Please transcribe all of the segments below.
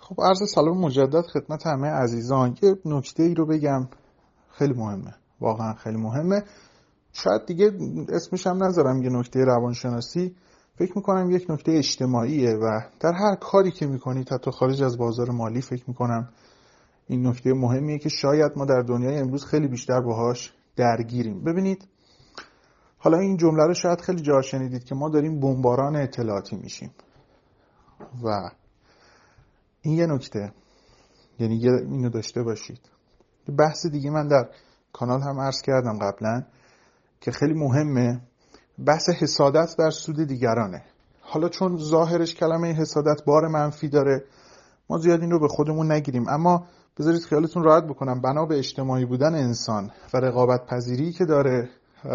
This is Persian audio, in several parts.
خب عرض سلام مجدد خدمت همه عزیزان. یه نکته ای رو بگم، خیلی مهمه، واقعا خیلی مهمه. شاید دیگه اسمش هم نذارم یه نکته روانشناسی، فکر میکنم یک نکته اجتماعیه و در هر کاری که میکنید حتی خارج از بازار مالی فکر میکنم این نکته مهمیه که شاید ما در دنیای امروز خیلی بیشتر باهاش درگیریم. ببینید، حالا این جمله رو شاید خیلی جا شنیدید که ما داریم بمباران اطلاعاتی میشیم و این یه نکته، یعنی اینو داشته باشید. بحث دیگه من در کانال هم عرض کردم قبلا که خیلی مهمه، بحث حسادت بر سود دیگرانه. حالا چون ظاهرش کلمه حسادت بار منفی داره، ما زیاد این رو به خودمون نگیریم، اما بذارید خیالتون راحت بکنم، بنا به اجتماعی بودن انسان و رقابت پذیری که داره،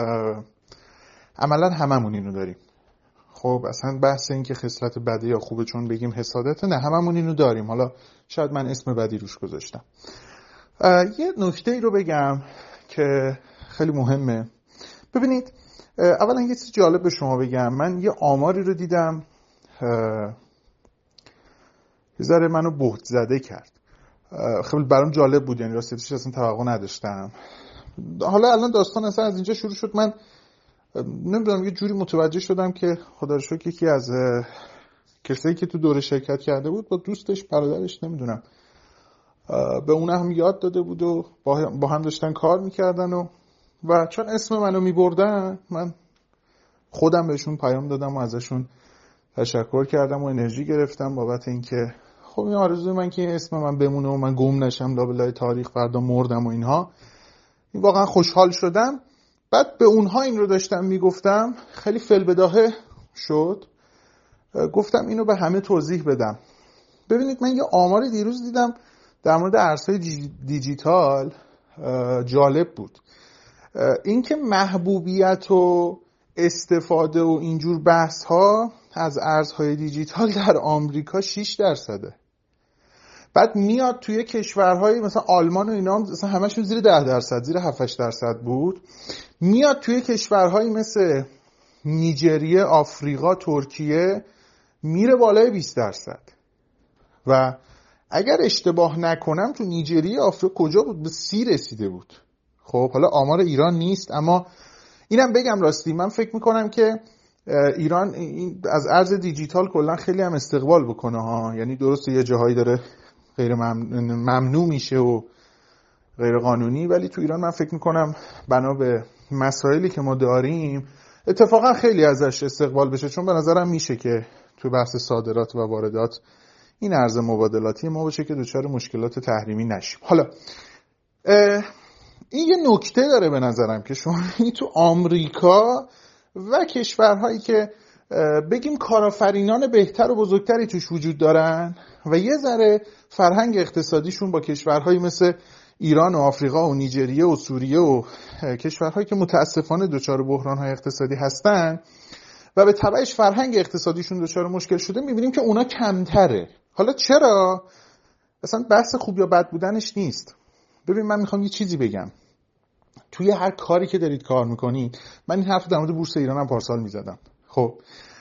عملا هممون اینو داریم. خب اصلا بحث این که خصلت بده یا خوبه چون بگیم حسادت، نه، هممون اینو داریم. حالا شاید من اسم بدی روش گذاشتم. یه نکته ای رو بگم که خیلی مهمه. ببینید، اولا یه چیز جالب به شما بگم. من یه آماری رو دیدم یه ذره منو بهت زده کرد. خیلی برام جالب بود، یعنی راستش اصلا توقع نداشتم. حالا الان داستان اصلا از اینجا شروع شد. من نمیدونم، یه جوری متوجه شدم که خدا رو شکر یکی از کسایی که تو دوره شرکت کرده بود با دوستش، برادرش، نمیدونم، به اون هم یاد داده بود و با هم داشتن کار میکردن و چون اسم منو میبردن، من خودم بهشون پیام دادم و ازشون تشکر کردم و انرژی گرفتم بابت اینکه خب این آرزوی من که این اسم من بمونه و من گم نشم لابلای تاریخ، فردا مردم و اینها. این واقعا خوشحال شدم. بعد به اونها این رو داشتم میگفتم، خیلی فی‌البداهه شد، گفتم اینو به همه توضیح بدم. ببینید، من یه آمار دیروز دیدم در مورد ارزهای دیجیتال، جالب بود. اینکه محبوبیت و استفاده و اینجور بحث ها از ارزهای دیجیتال در آمریکا 6%. بعد میاد توی کشورهای مثلا آلمان و اینا هم مثلا همشون زیر 10%، زیر 7-8% بود. میاد توی کشورهایی مثل نیجریه، آفریقا، ترکیه میره بالای 20%. و اگر اشتباه نکنم تو نیجریه، آفریقا کجا بود؟ به 30 رسیده بود. خب حالا آمار ایران نیست، اما اینم بگم راستی من فکر میکنم که ایران از ارز دیجیتال کلا خیلی هم استقبال بکنه ها. یعنی درسته یه جاهایی داره غیر ممنوع میشه و غیر قانونی، ولی تو ایران من فکر میکنم بنا به مسائلی که ما داریم اتفاقا خیلی ازش استقبال بشه، چون به نظرم میشه که تو بحث صادرات و واردات این ارز مبادلاتی ما باشه که دچار مشکلات تحریمی نشیم. حالا این یه نکته داره به نظرم که شما تو آمریکا و کشورهایی که بگیم کارآفرینان بهتر و بزرگتری توش وجود دارن و یه ذره فرهنگ اقتصادیشون با کشورهایی مثل ایران و آفریقا و نیجریه و سوریه و کشورهایی که متاسفانه دچار بحران‌های اقتصادی هستن و به تبعش فرهنگ اقتصادیشون دچار مشکل شده، می‌بینیم که اونا کمتره. حالا چرا؟ اصلا بحث خوب یا بد بودنش نیست. ببین، من میخوام یه چیزی بگم. توی هر کاری که دارید کار میکنید، من این حرف در مورد بورس ایران هم پارسال میزدم. خب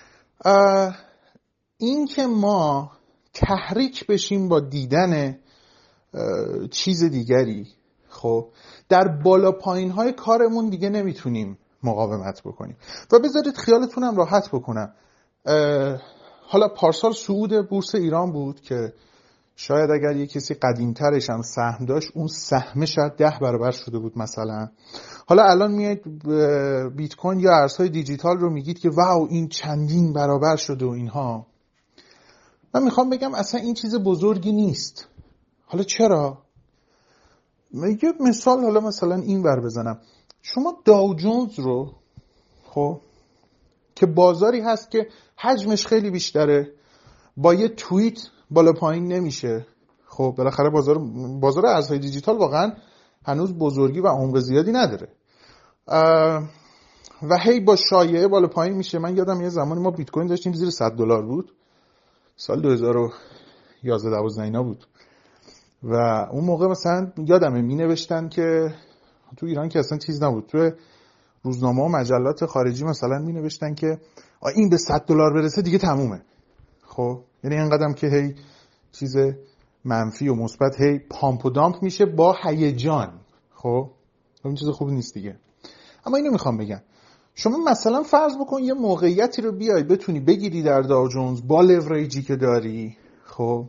این که ما تحریک بشیم با دیدن چیز دیگری، خب در بالا پایین های کارمون دیگه نمیتونیم مقاومت بکنیم. و بذارید خیالتون هم راحت بکنم، حالا پارسال صعود بورس ایران بود که شاید اگر یه کسی قدیمترش هم سهم داشت، اون سهم شاید 10 برابر شده بود مثلا. حالا الان میاد بیت کوین یا ارزهای دیجیتال رو میگید که واو این چندین برابر شده و اینها. من میخوام بگم اصلا این چیز بزرگی نیست. حالا چرا؟ یه مثال حالا مثلا این ور بزنم. شما داو جونز رو، خب که بازاری هست که حجمش خیلی بیشتره، با یه توییت بالا پایین نمیشه. خب بالاخره بازار ارزهای دیجیتال واقعا هنوز بزرگی و عمق زیادی نداره و هی با شایعه بالا پایین میشه. من یادم یه زمانی ما بیت کوین داشتیم زیر $100 بود، سال 2011-12 اینا بود و اون موقع مثلا یادمه می نوشتن که تو ایران که اصلا چیز نبود، تو روزنامه و مجلات خارجی مثلا می نوشتن که این به $100 برسه دیگه تمومه. خب یعنی اینقدرم که هی چیز منفی و مثبت هی پامپ و دامپ میشه با هیجان. خب این چیز خوبی نیست دیگه. اما اینو میخوام بگم، شما مثلا فرض بکن یه موقعیتی رو بیای بتونی بگیری در داو جونز با لوریجی که داری. خب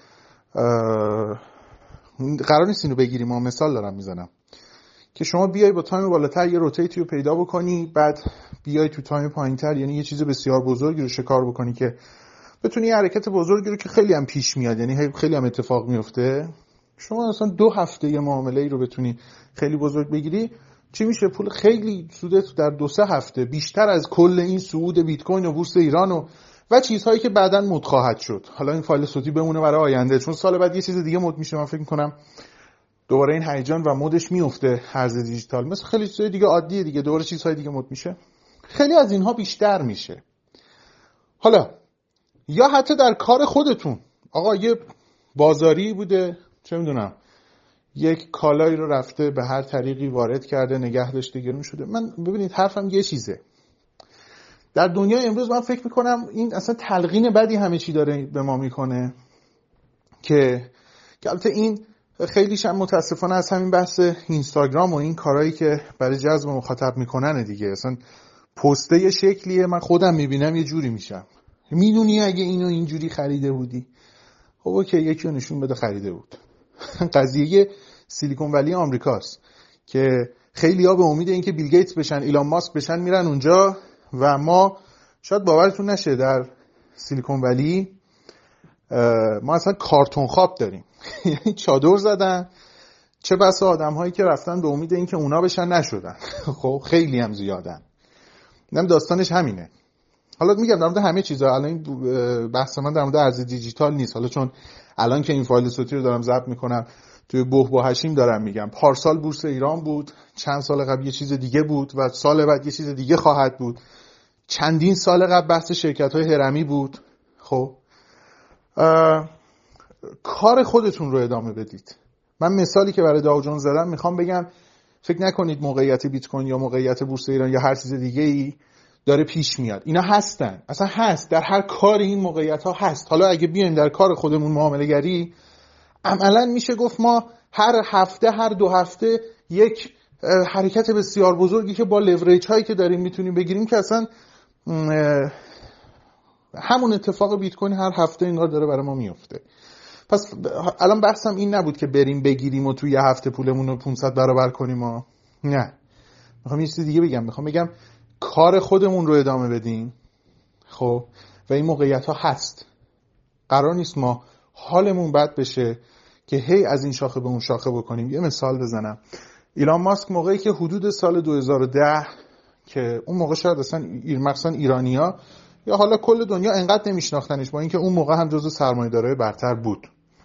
قرار نیست اینو بگیری، ما مثال دارم میزنم که شما بیای با تایم بالاتر یه روتیتی رو پیدا بکنی، بعد بیای تو تایم پایینتر، یعنی یه چیز بسیار بزرگی رو شکار بکنی که بتونی یه حرکت بزرگی رو که خیلی هم پیش میاد، یعنی خیلی هم اتفاق میفته، شما اصلا 2 هفته یه معامله ای رو بتونی خیلی بزرگ بگیری، چی میشه؟ پول خیلی سودت در 2-3 هفته بیشتر از کل این صعود بیت کوین و بورس ایران و چیزهایی که بعداً مد خواهد شد. حالا این فایل صوتی بمونه برای آینده، چون سال بعد یه چیز دیگه مد میشه. من فکر می‌کنم دوباره این هیجان و مدش میفته، ارز دیجیتال مثل خیلی چیزای دیگه عادیه دیگه، دوباره چیزهای دیگه مد میشه، خیلی از اینها بیشتر میشه. حالا یا حتی در کار خودتون، آقا یه بازاری بوده، چه میدونم یک کالایی رو رفته به هر طریقی وارد کرده، نگه داشته، گرون شده. من ببینید حرفم یه چیزه، در دنیای امروز من فکر میکنم این اصلا تلقین بدی همه چی داره به ما میکنه که البته این خیلیش هم متاسفانه از همین بحث اینستاگرام و این کارهایی که برای جذب مخاطب میکنن دیگه. اصلا پسته یه شکلیه، من خودم میبینم یه جوری میشم، میدونی اگه اینو اینجوری خریده بودی، خب اوکی یکی رو نشون بده خریده بود. قضیه سیلیکون ولی آمریکاست که خیلی ها به امید اینکه بیل گیتس بشن، ایلان ماسک بشن میرن اونجا و ما شاید باورتون نشه در سیلیکون ولی ما اصلا کارتون خواب داریم. یعنی چادر زدن، چه بسا آدم هایی که رفتن به امید اینکه اونا بشن نشدن. خب خیلی هم زیادن. اینم داستانش همینه. حالا میگم در مورد همه چیزا، الان این بحث من در مورد ارز دیجیتال نیست. حالا چون الان که این فایل صوتی رو دارم ضبط میکنم توی بحبوح هشیم دارم میگم، پارسال بورس ایران بود، چند سال قبل یه چیز دیگه بود و سال بعد یه چیز دیگه خواهد بود، چندین سال قبل بحث شرکت‌های هرمی بود. خب کار خودتون رو ادامه بدید. من مثالی که برای داو جونز زدم میخوام بگم فکر نکنید موقعیت بیت کوین یا موقعیت بورس ایران یا هر چیز دیگه‌ای داره پیش میاد. اینا هستن، اصلا هست، در هر کار این موقعیت ها هست. حالا اگه بیایم در کار خودمون معامله گری، عملا میشه گفت ما هر هفته هر 2 هفته یک حرکت بسیار بزرگی که با لوریج هایی که داریم میتونیم بگیریم که اصلا همون اتفاق بیت کوین هر هفته انگار داره برای ما میفته. پس الان بحثم این نبود که بریم بگیریم و توی یه هفته پولمون رو 500 برابر کنیم و نه، میخوام یه چیز دیگه بگم. میخوام بگم کار خودمون رو ادامه بدیم. خب و این موقعیت ها هست، قرار نیست ما حالمون بد بشه که هی از این شاخه به اون شاخه بکنیم. یه مثال بزنم، ایلان ماسک موقعی که حدود سال 2010 که اون موقع شاید اصلا مثلا ایرانیا یا حالا کل دنیا انقدر نمیشناختنش، با اینکه اون موقع هم جزو سرمایه‌دارای برتر بود،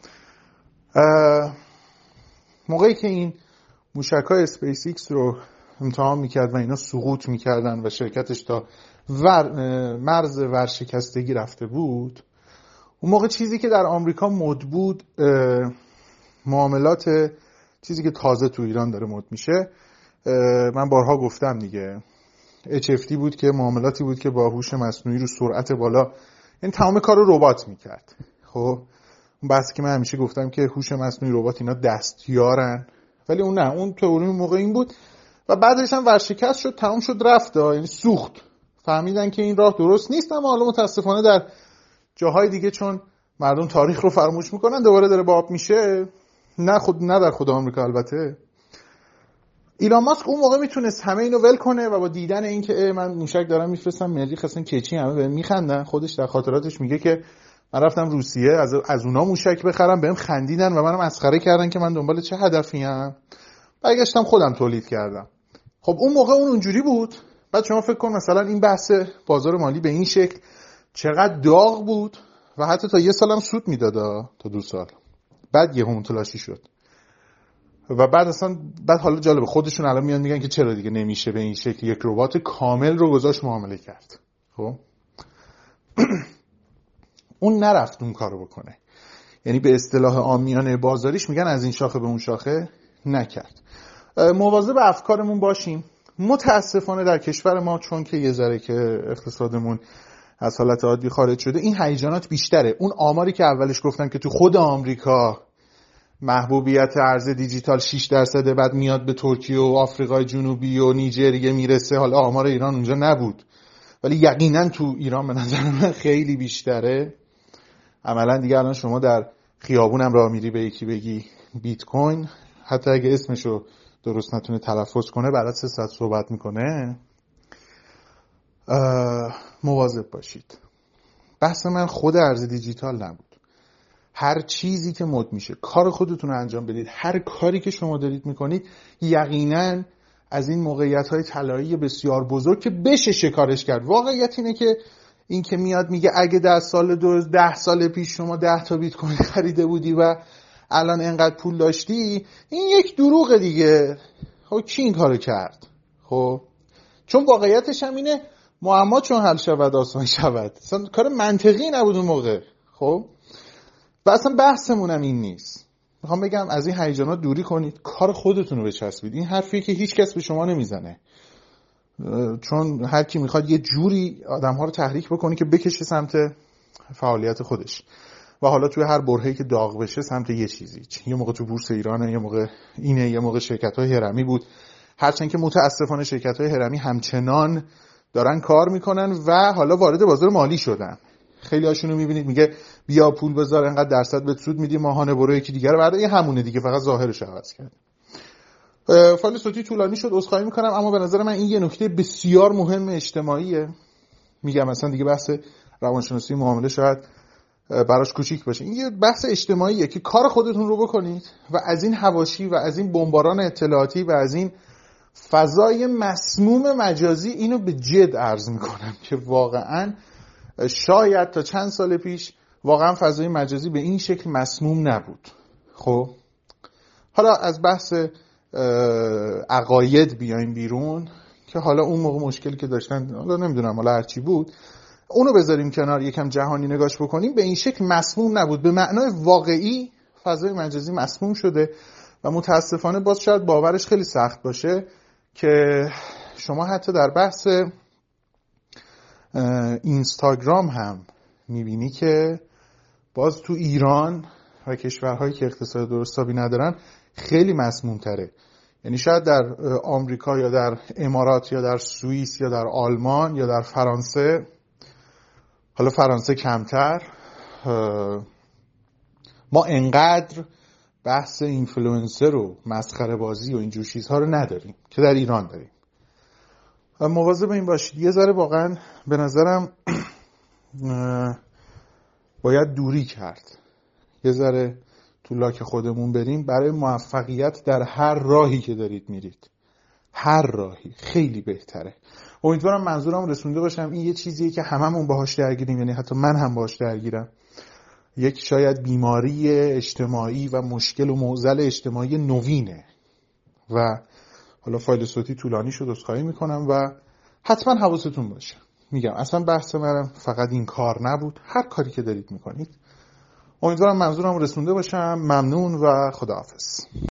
موقعی که این موشک‌های اسپیس ایکس رو امتحان میکرد و اینا سقوط میکردن و شرکتش تا مرز ورشکستگی رفته بود، اون موقع چیزی که در آمریکا مد بود، معاملات چیزی که تازه تو ایران داره مد میشه، من بارها گفتم دیگه، HFT بود که معاملاتی بود که با هوش مصنوعی رو سرعت بالا، یعنی تمام کار رو ربات میکرد. خب اون بحثی که من همیشه گفتم که هوش مصنوعی ربات اینا دستیارن، ولی اون نه، اون تئوری موقع این بود و بعدش هم ورشکست شد، تمام شد، رفت، یعنی سوخت. فهمیدن که این راه درست نیست، اما حالا متاسفانه در جاهای دیگه چون مردم تاریخ رو فراموش میکنن دوباره داره باب میشه. نه در خود آمریکا البته. ایلان ماسک اون موقع میتونست همه اینو ول کنه و با دیدن اینکه من موشک دارم میفرستم مریخ، اصلا کچی همه بهم میخندن، خودش در خاطراتش میگه که من رفتم روسیه از اونا موشک بخرم، بهم خندیدن و منم مسخره کردن که من دنبال چه هدفیم، برگشتم خودم تولید کردم. خب اون موقع اونجوری بود. بعد شما فکر کن مثلا این بحث بازار مالی به این شکل چقدر داغ بود و حتی تا 1 سالم سود میداد، تا 2 سال بعد یهو متلاشی شد. و بعد حالا جالب خودشون الان میان میگن که چرا دیگه نمیشه به این شکل یک ربات کامل رو گذاشت معامله کرد. خب اون نرفت اون کارو بکنه، یعنی به اصطلاح عامیانه بازاریش میگن از این شاخه به اون شاخه نکرد. مواظب افکارمون باشیم. متاسفانه در کشور ما چون که یه ذره که اقتصادمون از حالت عادی خارج شده، این هیجانات بیشتره. اون آماری که اولش گفتم که تو خود آمریکا محبوبیت ارز دیجیتال 6%، بعد میاد به ترکیه و آفریقای جنوبی و نیجریه میرسه. حالا آمار ایران اونجا نبود ولی یقینا تو ایران به نظر من خیلی بیشتره. عملا دیگه الان شما در خیابونم راه میری به یکی بگی بیت کوین، حتی اگه اسمشو درست نتونه تلفظ کنه بعد 3 ساعت صحبت میکنه. مواظب باشید. بحث من خود ارز دیجیتال نبود. هر چیزی که مد میشه کار خودتون رو انجام بدید. هر کاری که شما دارید میکنید یقینا از این موقعیت‌های طلایی بسیار بزرگ که بشه شکارش کرد. واقعیت اینه که این که میاد میگه اگه 10 سال پیش شما 10 تا بیت کوین خریده بودی و الان اینقدر پول داشتی، این یک دروغه دیگه. خب کی این کارو کرد؟ خب چون واقعیتش هم اینه معما چون حل شود آسان شود. اصلا کار منطقی نبود اون موقع. خب و اصلا بحثمونم این نیست. میخوام بگم از این هیجانات دوری کنید، کار خودتون رو بچسبید. این حرفیه که هیچ کس به شما نمیزنه، چون هر کی میخواد یه جوری آدم‌ها رو تحریک بکنه که بکشه سمت فعالیت خودش و حالا توی هر برهه‌ای که داغ بشه سمت یه چیزی. یه موقع تو بورس ایرانه، یه موقع اینه، یه موقع شرکت‌های هرمی بود. هرچند که متاسفانه شرکت‌های هرمی همچنان دارن کار میکنن و حالا وارد بازار مالی شدن. خیلی هاشون رو میبینید میگه بیا پول بذار انقدر درصد بهت سود میدی ماهانه، برو یکی دیگه رو برای همونه دیگه، فقط ظاهرش عوض کرد. فایل صوتی طولانی شد، عذرخواهی میکنم، اما به نظر من این یه نکته بسیار مهم اجتماعیه. میگم مثلا دیگه بحث روانشناسی معامله شاید براش کوچیک باشه. این یه بحث اجتماعیه که کار خودتون رو بکنید و از این حواشی و از این بمباران اطلاعاتی و از این فضای مسموم مجازی اینو به جد عرض میکنم که واقعا شاید تا چند سال پیش واقعا فضای مجازی به این شکل مسموم نبود. خب حالا از بحث عقاید بیایم بیرون که حالا اون موقع مشکلی که داشتن حالا نمیدونم حالا هرچی بود اونو بذاریم کنار، یکم جهانی نگاش بکنیم. به این شکل مسموم نبود. به معنای واقعی فضای مجازی مسموم شده و متاسفانه باز شاید باورش خیلی سخت باشه که شما حتی در بحث اینستاگرام هم میبینی که باز تو ایران و کشورهایی که اقتصاد درستابی ندارن خیلی مسموم تره. یعنی شاید در آمریکا یا در امارات یا در سوئیس یا در آلمان یا در فرانسه، حالا فرانسه کمتر، ما انقدر بحث اینفلوئنسر و مسخره بازی و اینجور چیزها رو نداریم که در ایران داریم. مواظب این باشید. یه ذره واقعا به نظرم باید دوری کرد، یه ذره تو لاک خودمون بریم برای موفقیت در هر راهی که دارید میرید. هر راهی خیلی بهتره. امیدوارم منظورم رسونده باشم. این یه چیزیه که هممون باهاش درگیریم، یعنی حتی من هم باهاش درگیرم. یک شاید بیماری اجتماعی و مشکل و معضل اجتماعی نوینه و حالا فایل صوتی طولانی شد، عذرخواهی میکنم و حتما حواستون باشه. میگم اصلا بحث منم فقط این کار نبود، هر کاری که دارید میکنید. امیدوارم منظورم رسونده باشم. ممنون و خداحافظ.